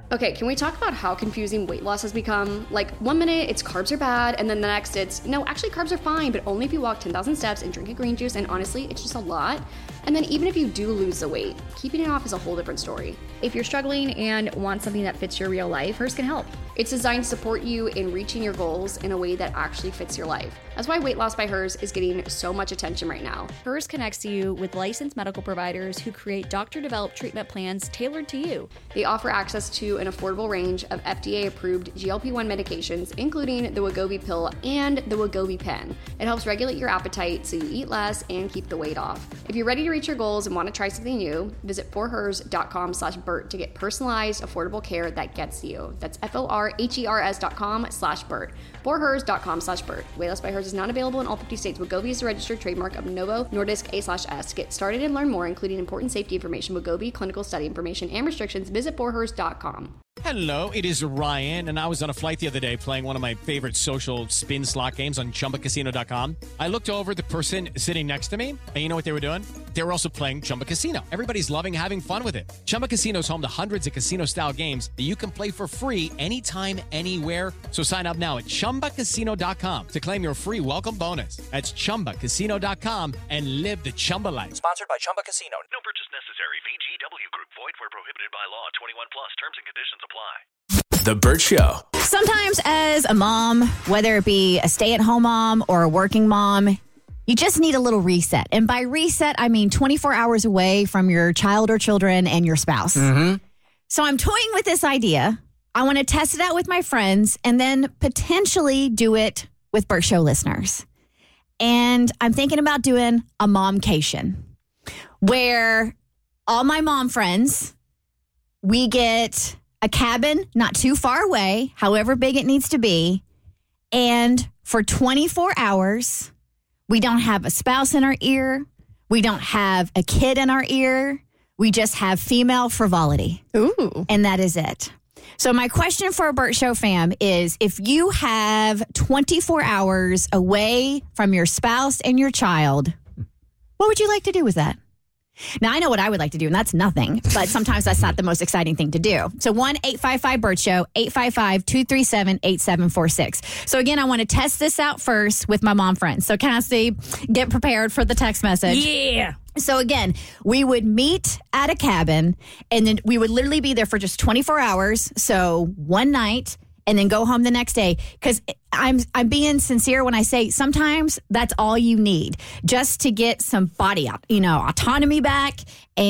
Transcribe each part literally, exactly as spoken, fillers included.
Okay, can we talk about how confusing weight loss has become? Like, one minute it's carbs are bad, and then the next it's, no, actually carbs are fine, but only if you walk ten thousand steps and drink a green juice, and honestly, it's just a lot. And then even if you do lose the weight, keeping it off is a whole different story. If you're struggling and want something that fits your real life, Hers can help. It's designed to support you in reaching your goals in a way that actually fits your life. That's why Weight Loss by Hers is getting so much attention right now. Hers connects you with licensed medical providers who create doctor-developed treatment plans tailored to you. They offer access to an affordable range of F D A-approved G L P one medications, including the Wegovy pill and the Wegovy pen. It helps regulate your appetite so you eat less and keep the weight off. If you're ready to reach your goals and want to try something new, visit forhers.com slash Bert to get personalized, affordable care that gets you. That's F-O-R-H-E-R-S dot com slash Bert. forhers.com slash Bert. Weight Loss by Hers is not available in all fifty states. Wegovy is a registered trademark of Novo Nordisk A slash S. To get started and learn more, including important safety information, Wegovy, clinical study information, and restrictions, visit forhers dot com. Hello, it is Ryan, and I was on a flight the other day playing one of my favorite social spin slot games on Chumba Casino dot com. I looked over at the person sitting next to me, and you know what they were doing? They were also playing Chumba Casino. Everybody's loving having fun with it. Chumba Casino is home to hundreds of casino-style games that you can play for free anytime, anywhere. So sign up now at Chumba Casino dot com to claim your free welcome bonus. That's Chumba Casino dot com and live the Chumba life. Sponsored by Chumba Casino. No purchase necessary. V G W Group. Void where prohibited by law. twenty-one plus. Terms and conditions apply. The Bert Show. Sometimes as a mom, whether it be a stay-at-home mom or a working mom, you just need a little reset. And by reset, I mean twenty-four hours away from your child or children and your spouse. Mm-hmm. So I'm toying with this idea. I want to test it out with my friends and then potentially do it with Bert Show listeners. And I'm thinking about doing a momcation where all my mom friends, we get a cabin not too far away, however big it needs to be. And for twenty-four hours, we don't have a spouse in our ear. We don't have a kid in our ear. We just have female frivolity. Ooh. And that is it. So my question for a Bert Show fam is, if you have twenty-four hours away from your spouse and your child, what would you like to do with that? Now, I know what I would like to do, and that's nothing, but sometimes that's not the most exciting thing to do. So one eight five five Bert Show, eight five five, two three seven, eight seven four six. So again, I want to test this out first with my mom friends. So Cassie, get prepared for the text message. Yeah. So again, we would meet at a cabin, and then we would literally be there for just twenty-four hours. So one night, and then go home the next day. Because I'm I'm being sincere when I say sometimes that's all you need, just to get some body up, you know, autonomy back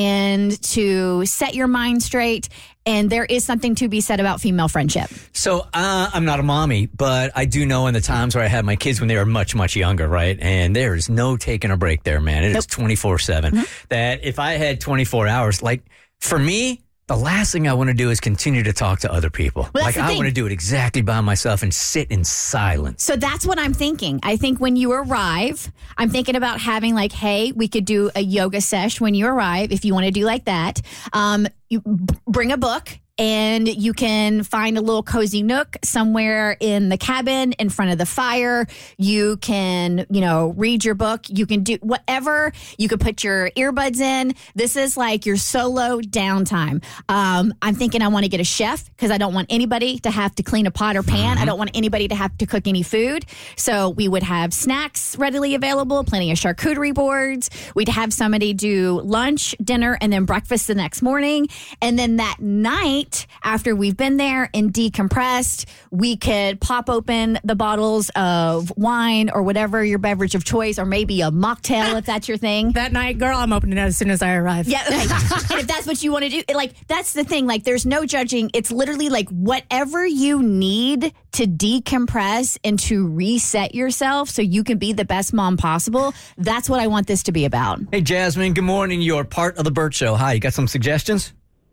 and to set your mind straight. And there is something to be said about female friendship. So uh, I'm not a mommy, but I do know in the times where I had my kids when they were much, much younger, right? And there is no taking a break there, man. It nope. is twenty-four seven. Mm-hmm. That if I had twenty-four hours, like for me, the last thing I want to do is continue to talk to other people. Well, like, I want to do it exactly by myself and sit in silence. So that's what I'm thinking. I think when you arrive, I'm thinking about having like, hey, we could do a yoga sesh when you arrive if you want to do like that. Um, you b- bring a book. And you can find a little cozy nook somewhere in the cabin in front of the fire. You can, you know, read your book. You can do whatever. You can put your earbuds in. This is like your solo downtime. Um, I'm thinking I want to get a chef because I don't want anybody to have to clean a pot or pan. Mm-hmm. I don't want anybody to have to cook any food. So we would have snacks readily available, plenty of charcuterie boards. We'd have somebody do lunch, dinner, and then breakfast the next morning. And then that night, after we've been there and decompressed, we could pop open the bottles of wine or whatever your beverage of choice, or maybe a mocktail if that's your thing. That night, girl, I'm opening it as soon as I arrive. Yeah. And if that's what you want to do, like, that's the thing. Like, there's no judging. It's literally like whatever you need to decompress and to reset yourself so you can be the best mom possible. That's what I want this to be about. Hey, Jasmine, good morning. You're part of the Bert Show. Hi, you got some suggestions?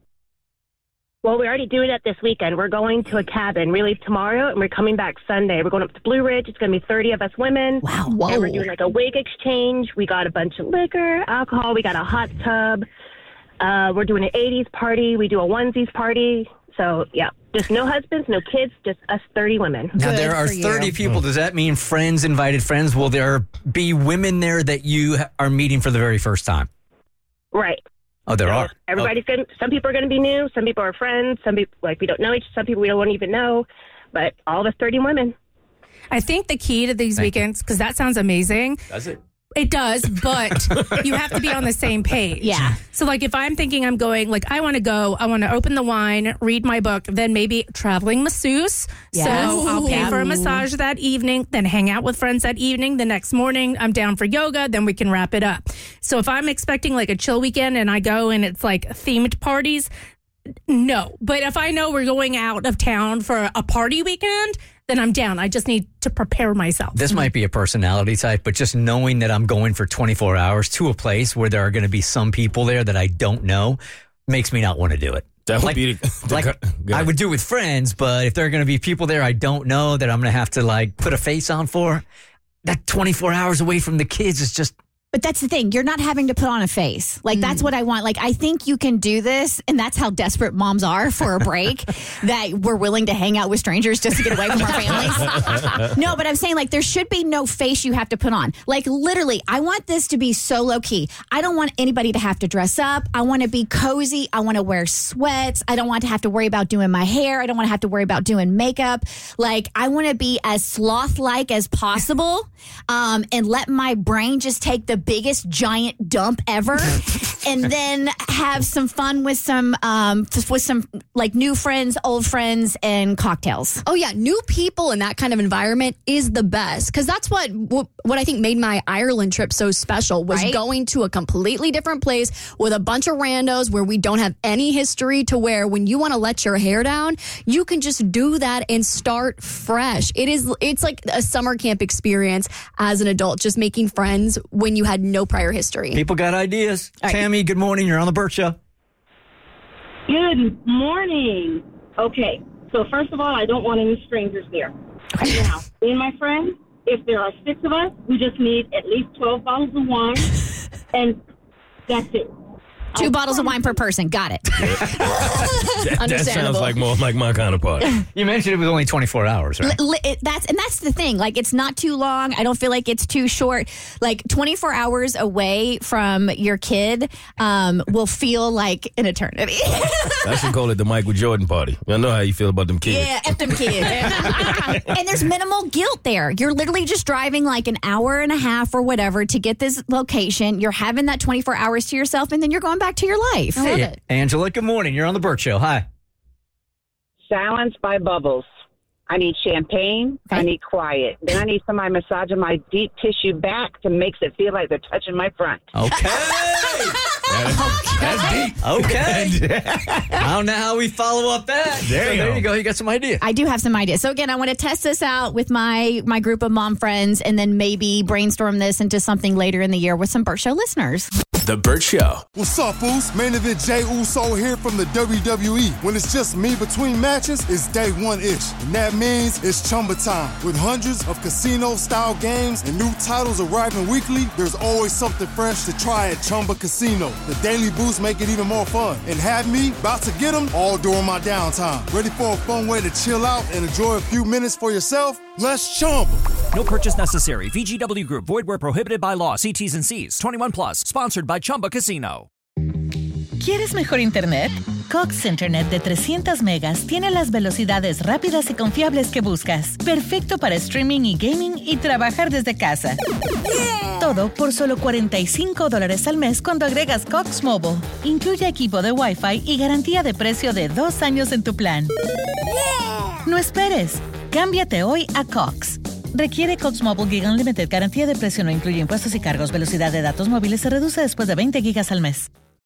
Well, we're already doing it this weekend. We're going to a cabin. We leave tomorrow, and we're coming back Sunday. We're going up to Blue Ridge. It's going to be thirty of us women. Wow. Whoa. And we're doing like a wig exchange. We got a bunch of liquor, alcohol. We got a hot tub. Uh, we're doing an eighties party. We do a onesies party. So, yeah, just no husbands, no kids, just us thirty women. Now, Good there are thirty people. Does that mean friends, invited friends? Will there be women there that you are meeting for the very first time? Right. Oh, there So are. Everybody's going. Some people are going to be new. Some people are friends. Some people like we don't know each. Some people we don't even know. But all the thirty women. I think the key to these Thank weekends, because that sounds amazing. Does it? It does, but you have to be on the same page. Yeah. So, like, if I'm thinking I'm going, like, I want to go, I want to open the wine, read my book, then maybe traveling masseuse. Yes. So I'll pay Ooh. for a massage that evening, then hang out with friends that evening. The next morning, I'm down for yoga, then we can wrap it up. So if I'm expecting, like, a chill weekend and I go and it's, like, themed parties, no. But if I know we're going out of town for a party weekend, then I'm down. I just need to prepare myself. This might be a personality type, but just knowing that I'm going for twenty-four hours to a place where there are going to be some people there that I don't know makes me not want to do it. That would like, be the, the like go I ahead. would do with friends, but if there are going to be people there I don't know that I'm going to have to like put a face on for, that twenty-four hours away from the kids is just. But that's the thing. You're not having to put on a face. Like, that's what I want. Like, I think you can do this. And that's how desperate moms are for a break, that we're willing to hang out with strangers just to get away from our families. No, but I'm saying, like, there should be no face you have to put on. Like, literally, I want this to be so low key. I don't want anybody to have to dress up. I want to be cozy. I want to wear sweats. I don't want to have to worry about doing my hair. I don't want to have to worry about doing makeup. Like, I want to be as sloth-like as possible, um, and let my brain just take the biggest giant dump ever, and then have some fun with some um with some like new friends, old friends, and cocktails. Oh yeah, new people in that kind of environment is the best, because that's what what I think made my Ireland trip so special, was Right? going to a completely different place with a bunch of randos where we don't have any history, to where when you want to let your hair down, you can just do that and start fresh. It is it's like a summer camp experience as an adult, just making friends when you had no prior history. People got ideas. All right. Tammy, good morning. You're on the Burt Show. Good morning. Okay, so first of all, I don't want any strangers there. Now, me and my friends, if there are six of us, we just need at least twelve bottles of wine, and that's it. Two bottles of wine per person. Got it. that, that sounds Understandable. like more like my kind of party. You mentioned it was only twenty-four hours, right? Li- it- that's and that's the thing. Like, it's not too long. I don't feel like it's too short. Like, twenty-four hours away from your kid um, will feel like an eternity. I should call it the Michael Jordan party. I know how you feel about them kids. Yeah, F them kids. And there's minimal guilt there. You're literally just driving like an hour and a half or whatever to get this location. You're having that twenty-four hours to yourself, and then you're going back to your life. I love Hey, it. Angela, good morning. You're on the Burt Show. Hi. Silence by bubbles. I need champagne. I need quiet. Then I need somebody massaging my deep tissue back to makes it feel like they're touching my front. Okay. That's deep. Okay. I don't know how we follow up that. So There you there go. you go. You got some ideas. I do have some ideas. So again, I want to test this out with my my group of mom friends, and then maybe brainstorm this into something later in the year with some Burt Show listeners. The Burt Show. What's up, Boost? Main event Jey Uso here from the W W E. When it's just me between matches, it's day one-ish. And that means it's Chumba time. With hundreds of casino-style games and new titles arriving weekly, there's always something fresh to try at Chumba Casino. The Daily Boost make it even more fun. And have me about to get them all during my downtime. Ready for a fun way to chill out and enjoy a few minutes for yourself? Let's Chumba. No purchase necessary. V G W Group. Void where prohibited by law. See T's and C's. twenty-one plus. Sponsored by Chumba Casino. ¿Quieres mejor internet? Cox Internet de trescientos megas tiene las velocidades rápidas y confiables que buscas. Perfecto para streaming y gaming y trabajar desde casa. Yeah. Todo por solo cuarenta y cinco dólares al mes cuando agregas Cox Mobile. Incluye equipo de Wi-Fi y garantía de precio de dos años en tu plan. Yeah. No esperes. Cámbiate hoy a Cox. Requiere Cox Mobile Gig Unlimited. Garantía de precio no incluye impuestos y cargos. Velocidad de datos móviles se reduce después de veinte gigas al mes.